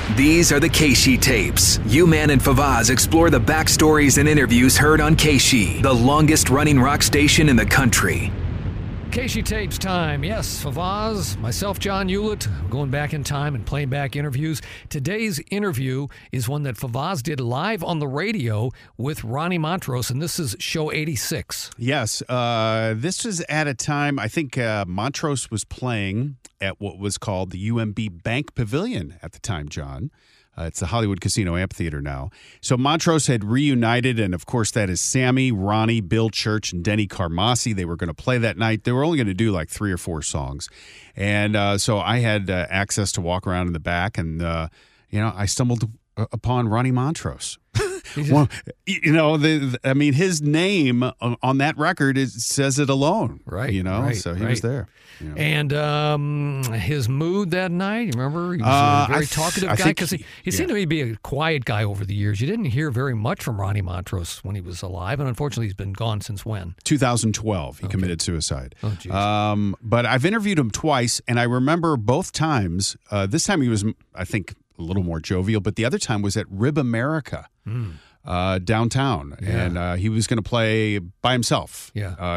These are the Keishi tapes. U-Man and Favaz explore the backstories and interviews heard on Keishi, the longest-running rock station in the country. Keishi tapes time. Yes, Favaz, myself, John Hewlett, going back in time and playing back interviews. Today's interview is one that Favaz did live on the radio with Ronnie Montrose, and this is show 86. Yes, this was at a time, I think Montrose was playing at what was called the UMB Bank Pavilion at the time, John. It's the Hollywood Casino Amphitheater now. So Montrose had reunited, and of course that is Sammy, Ronnie, Bill Church, and Denny Carmassi. They were going to play that night. They were only going to do like 3 or 4 songs. And so I had access to walk around in the back, and, I stumbled upon Ronnie Montrose. Well, his name on that record says it alone. Right. So he was there. And his mood that night, you remember? He was a very talkative guy because he seemed to be a quiet guy over the years. You didn't hear very much from Ronnie Montrose when he was alive, and unfortunately he's been gone since when? 2012. He committed suicide. Oh, geez. But I've interviewed him twice, and I remember both times. This time he was, I think, a little more jovial, but the other time was at Rib America. Downtown, and he was going to play by himself.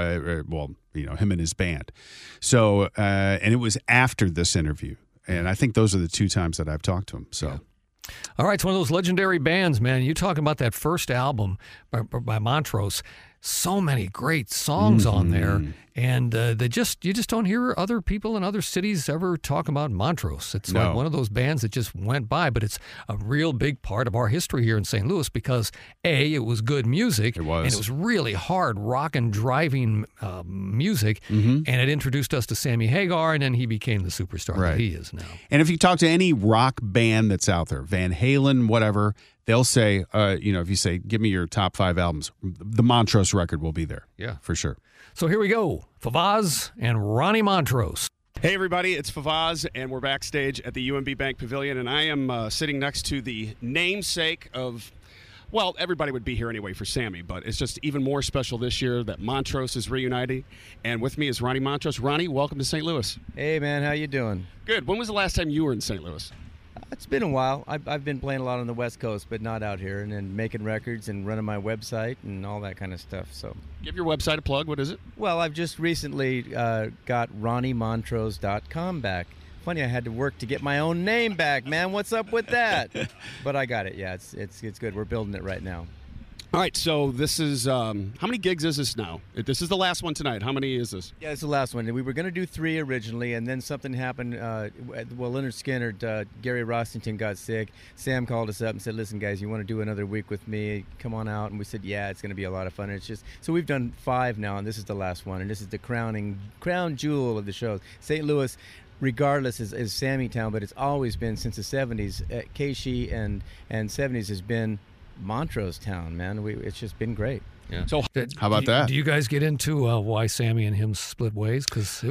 Him and his band. So, and it was after this interview, and I think those are the 2 times that I've talked to him. So. Yeah. All right, it's one of those legendary bands, man. You talking about that first album by Montrose? So many great songs on there, and you just don't hear other people in other cities ever talk about Montrose. It's like one of those bands that just went by, but it's a real big part of our history here in St. Louis because it was good music, and it was really hard rock and driving music, and it introduced us to Sammy Hagar, and then he became the superstar that he is now. And if you talk to any rock band that's out there, Van Halen, whatever, they'll say, if you say, give me your top 5 albums, the Montrose record will be there. Yeah. For sure. So here we go. Favaz and Ronnie Montrose. Hey, everybody. It's Favaz, and we're backstage at the UMB Bank Pavilion, and I am sitting next to the namesake of, well, everybody would be here anyway for Sammy, but it's just even more special this year that Montrose is reuniting, and with me is Ronnie Montrose. Ronnie, welcome to St. Louis. Hey, man. How you doing? Good. When was the last time you were in St. Louis? It's been a while. I've been playing a lot on the West Coast, but not out here, and then making records and running my website and all that kind of stuff. So, give your website a plug. What is it? Well, I've just recently got RonnieMontrose.com back. Funny, I had to work to get my own name back, man. What's up with that? But I got it. Yeah, it's good. We're building it right now. All right, so this is, how many gigs is this now? This is the last one tonight. How many is this? Yeah, it's the last one. We were going to do 3 originally, and then something happened. Leonard Skinner, Gary Rossington got sick. Sam called us up and said, listen, guys, you want to do another week with me? Come on out. And we said, yeah, it's going to be a lot of fun. And it's just, so we've done 5 now, and this is the last one. And this is the crown jewel of the show. St. Louis, regardless, is Sammy Town, but it's always been since the 70s. Keishi and 70s has been Montrose Town, man. It's just been great. Yeah. So how about that? Do you guys get into why Sammy and him split ways? Because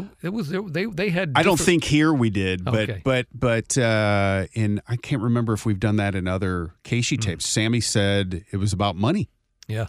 they had. I don't think here we did, Okay. but in I can't remember if we've done that in other Keishi tapes. Sammy said it was about money. Yeah.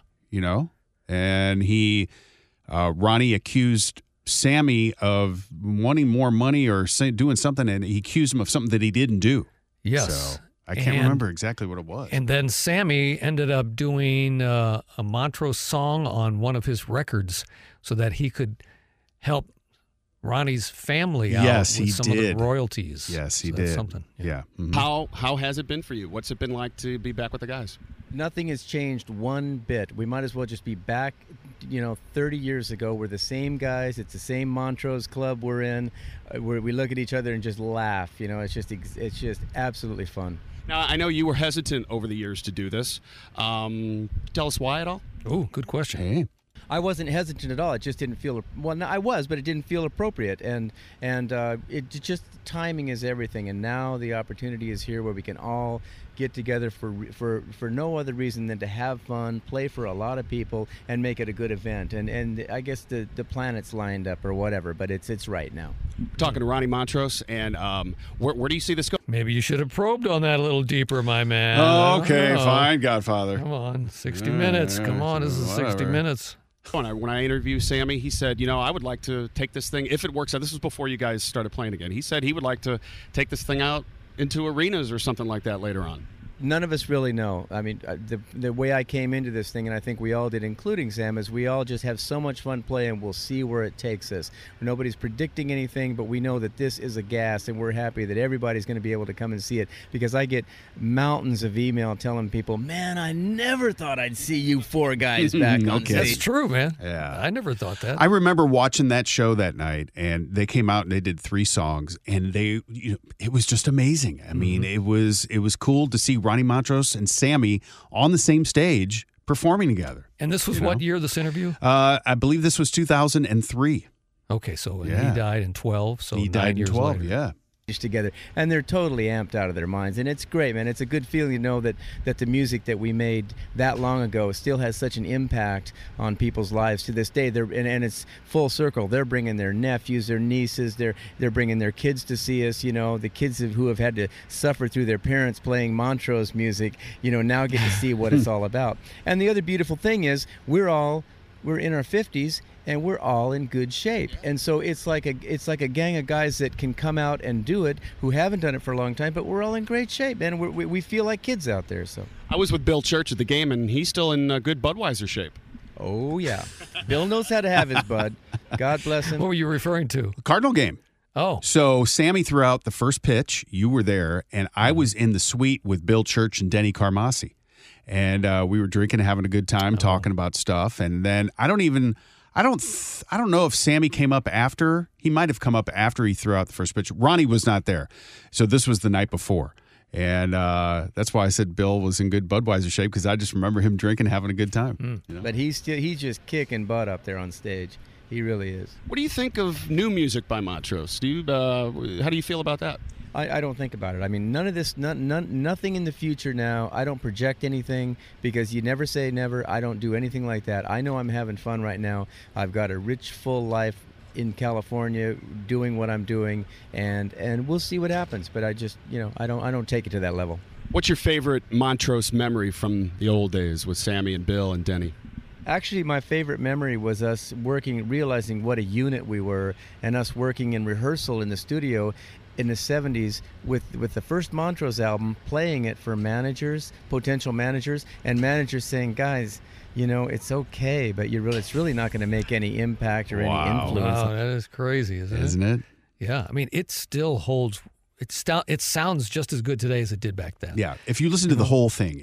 And Ronnie accused Sammy of wanting more money or doing something, and he accused him of something that he didn't do. Yes. So I can't remember exactly what it was. And then Sammy ended up doing a Montrose song on one of his records so that he could help Ronnie's family out with some of the royalties. Yes, he so did. That's something. Yeah. Mm-hmm. How has it been for you? What's it been like to be back with the guys? Nothing has changed one bit. We might as well just be back, 30 years ago. We're the same guys. It's the same Montrose club we're in, where we look at each other and just laugh. It's just absolutely fun. Now, I know you were hesitant over the years to do this. Tell us why at all? Oh, good question. Hey. I wasn't hesitant at all. It just didn't feel no, I was, but it didn't feel appropriate. And it just timing is everything. And now the opportunity is here where we can all get together for no other reason than to have fun, play for a lot of people, and make it a good event. And I guess the planets lined up or whatever, but it's right now. Talking to Ronnie Montrose, and where do you see this going? Maybe you should have probed on that a little deeper, my man. Oh, okay, fine, Godfather. Come on, 60 minutes. Come on, this is 60 minutes. When I interviewed Sammy, he said, I would like to take this thing, if it works out. This was before you guys started playing again. He said he would like to take this thing out into arenas or something like that later on? None of us really know. I mean, the way I came into this thing, and I think we all did, including Sam, is we all just have so much fun playing. We'll see where it takes us. Nobody's predicting anything, but we know that this is a gas, and we're happy that everybody's going to be able to come and see it, because I get mountains of email telling people, man, I never thought I'd see you four guys back on stage. That's true, man. Yeah. I never thought that. I remember watching that show that night, and they came out and they did 3 songs, and it was just amazing. I mean, it was cool to see Ronnie Montrose and Sammy on the same stage performing together. And this was what year, this interview? I believe this was 2003. Okay, so he Yeah. died in 12, so He 9 died in years 12, later. yeah. Together, and they're totally amped out of their minds, and it's great, man. It's a good feeling to know that the music that we made that long ago still has such an impact on people's lives to this day. And it's full circle. They're bringing their nephews, their nieces, they're bringing their kids to see us. You know, the kids who have had to suffer through their parents playing Montrose music, you know, now get to see what it's all about. And the other beautiful thing is we're in our 50s and we're all in good shape. And so it's like a gang of guys that can come out and do it who haven't done it for a long time, but we're all in great shape, and we feel like kids out there. So I was with Bill Church at the game, and he's still in good Budweiser shape. oh yeah, Bill knows how to have his bud. God bless him. What were you referring to? Cardinal game. Oh, So Sammy threw out the first pitch. You were there, and I was in the suite with Bill Church and Denny Carmassi. And we were drinking and having a good time talking about stuff. And then I don't know if Sammy came up after. He might have come up after he threw out the first pitch. Ronnie was not there. So this was the night before. And that's why I said Bill was in good Budweiser shape, because I just remember him drinking and having a good time. You know? But he's just kicking butt up there on stage. He really is. What do you think of new music by Montrose? How do you feel about that? I don't think about it. I mean, none of this, nothing in the future now. I don't project anything, because you never say never. I don't do anything like that. I know I'm having fun right now. I've got a rich, full life in California doing what I'm doing, and we'll see what happens. But I just, I don't take it to that level. What's your favorite Montrose memory from the old days with Sammy and Bill and Denny? Actually, my favorite memory was us working, realizing what a unit we were, and us working in rehearsal in the studio in the 70s with the first Montrose album, playing it for managers, potential managers, and managers saying, guys, it's okay, but it's really not going to make any impact or any influence. Wow, that is crazy, Isn't it? Yeah, I mean, it still holds. It sounds just as good today as it did back then. Yeah. If you listen to the whole thing,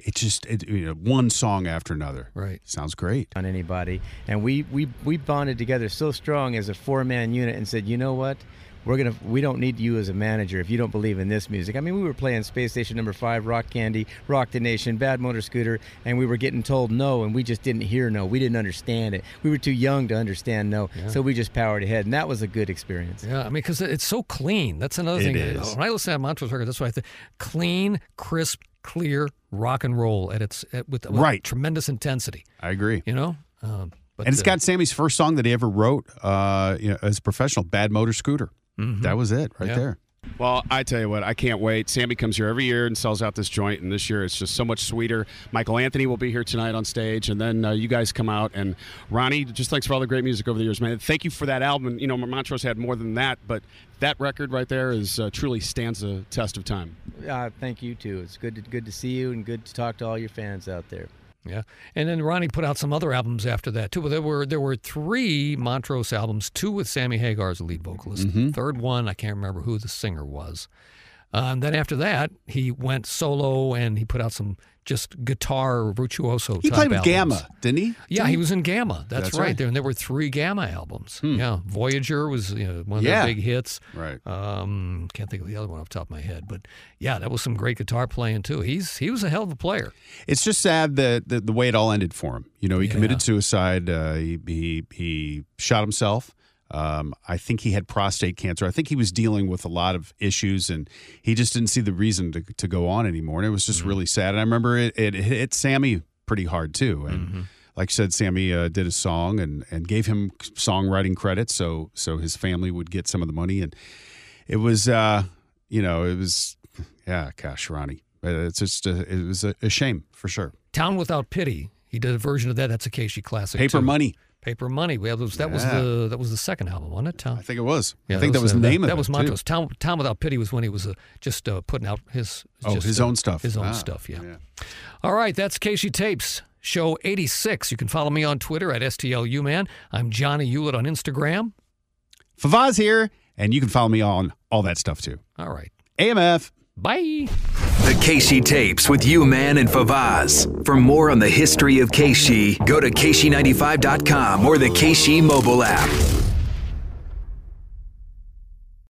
one song after another. Right. Sounds great. On anybody, and we bonded together so strong as a 4-man unit and said, you know what? We don't need you as a manager if you don't believe in this music. I mean, we were playing Space Station Number 5, Rock Candy, Rock the Nation, Bad Motor Scooter, and we were getting told no, and we just didn't hear no. We didn't understand it. We were too young to understand no, so we just powered ahead, and that was a good experience. Yeah, I mean, because it's so clean. That's another thing. It is. When I listen to Montrose record, that's what I think. Clean, crisp, clear rock and roll with Right. tremendous intensity. I agree. But And it's got Sammy's first song that he ever wrote as a professional, Bad Motor Scooter. That was it right there. Well, I tell you what, I can't wait. Sammy comes here every year and sells out this joint, and this year it's just so much sweeter. Michael Anthony will be here tonight on stage, and then you guys come out. And Ronnie, just thanks for all the great music over the years, man. Thank you for that album. Montrose had more than that, but that record right there is truly stands the test of time. Thank you, too. It's good to see you and good to talk to all your fans out there. Yeah, and then Ronnie put out some other albums after that too. But there were 3 Montrose albums, 2 with Sammy Hagar as the lead vocalist. The third one, I can't remember who the singer was. And then after that, he went solo and he put out some just guitar virtuoso. He played with albums. Gamma, didn't he? Yeah, he was in Gamma. That's right. right. There were 3 Gamma albums. Yeah, Voyager was one of their big hits. Right. Can't think of the other one off the top of my head, but yeah, that was some great guitar playing too. He was a hell of a player. It's just sad that the way it all ended for him. He committed suicide. He shot himself. I think he had prostate cancer. I think he was dealing with a lot of issues, and he just didn't see the reason to go on anymore. And it was just really sad. And I remember it hit Sammy pretty hard too. And like you said, Sammy did a song and gave him songwriting credit, so his family would get some of the money. And it was, gosh, Ronnie. It's just it was a shame for sure. Town Without Pity. He did a version of that. That's a Casey classic. Paper too. Money. Paper Money. That was the second album, wasn't it, Tom? I think it was. Yeah, I think that was the name of it. That was too. Montrose. Town Without Pity was when he was just putting out his own stuff. His own stuff, yeah. All right, that's KC Tapes, show 86. You can follow me on Twitter at STLUman. I'm Johnny Hewlett on Instagram. Favaz here, and you can follow me on all that stuff too. All right. AMF. Bye. The KC Tapes with U-Man and Favaz. For more on the history of KC, go to KC95.com or the KC mobile app.